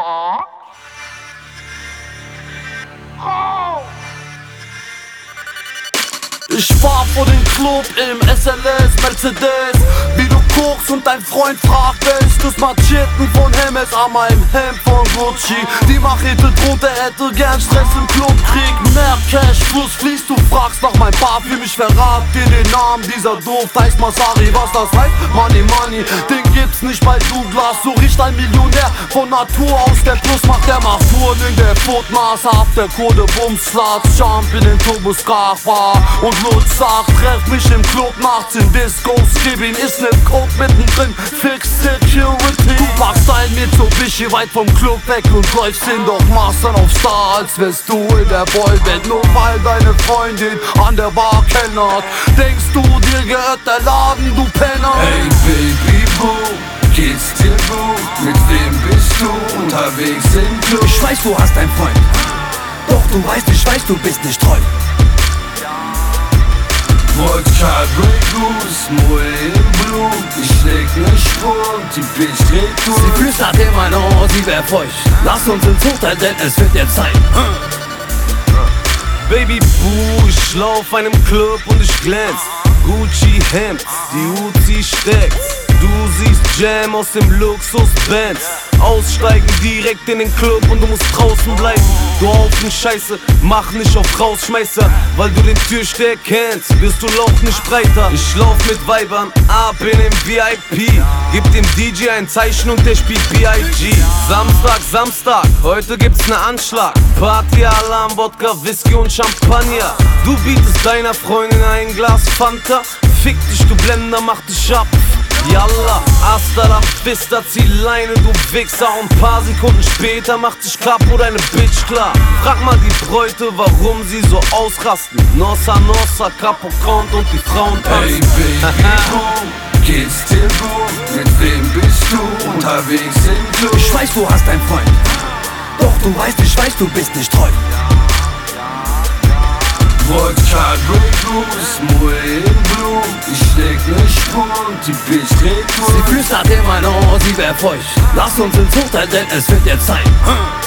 fuck? Oh. Ich fahr vor den Club im SLS Mercedes, wie du guckst und dein Freund fragt, welches Macheten von Hermes an meinem Hemd von Gucci. Die Machete drunter hätte gern Stress im Club, Krieg, mehr Cash, Fluss fließt, du fragst nach mein Parfüm, ich verrat dir den Namen, dieser Duft heißt Masari, was das heißt? Money, Money, den gibt's nicht bei Douglas, so riecht ein Millionär von Natur aus, der Plus macht der macht Touren in der Footmaß, ab der Code Bumslatz, Jump in den Turbus Bar und Lutz sagt, treff mich im Club nachts in Discos, gib ihn, ist ne Coke mittendrin, fix Security. Du packst ein Mitsubishi weit vom Club weg und läufst hin, doch machst dann auf Star, als wärst du in der Boyband. Nur weil deine Freundin an der Bar kellnert, denkst du, dir gehört der Laden, du Penner. Hey Baby Boo, geht's dir gut? Mit wem bist du unterwegs im Club? Ich weiß, du hast einen Freund, doch du weißt, ich weiß, du bist nicht treu. Wodka, Grey Goose, Moe im Blut. Ich leg ne Spur und die Bitch dreht durch. Sie flüstert in mein Ohr, sie wär feucht. Lass uns ins Hotel, denn es wird jetzt Zeit. Baby Boo, ich lauf einem Club und ich glänz. Gucci Hemd, die Uzi steckt. Du siehst Jam aus dem Luxus-Benz. Aussteigen direkt in den Club und du musst draußen bleiben. Du Haufen Scheiße, mach nicht auf Rausschmeißer. Weil du den Türsteher kennst, wirst du Lauch nicht breiter. Ich lauf mit Weibern ab in den VIP. Gib dem DJ ein Zeichen und der spielt B.I.G. Samstag, heute gibt's ne Anschlag. Party, Alarm, Wodka, Whisky und Champagner. Du bietest deiner Freundin ein Glas Fanta. Fick dich, du Blender, mach dich ab. Yalla, hasta la vista, zieh Leine, du Wichser. Und paar Sekunden später macht sich Capo deine Bitch klar. Frag mal die Bräute, warum sie so ausrasten. Nossa, Capo kommt und die Frauen tanzen. Hey Baby Boo, geht's dir gut? Mit wem bist du unterwegs im Club? Ich weiß, du hast einen Freund, doch du weißt, ich weiß, du bist nicht treu. Wodka, Grey Goose, Moe im Blut. Ich leg ne Spur und die Bitch dreht durch. Sie flüstert in mein Ohr, sie wär feucht. Lass uns ins Hotel, denn es wird jetzt Zeit.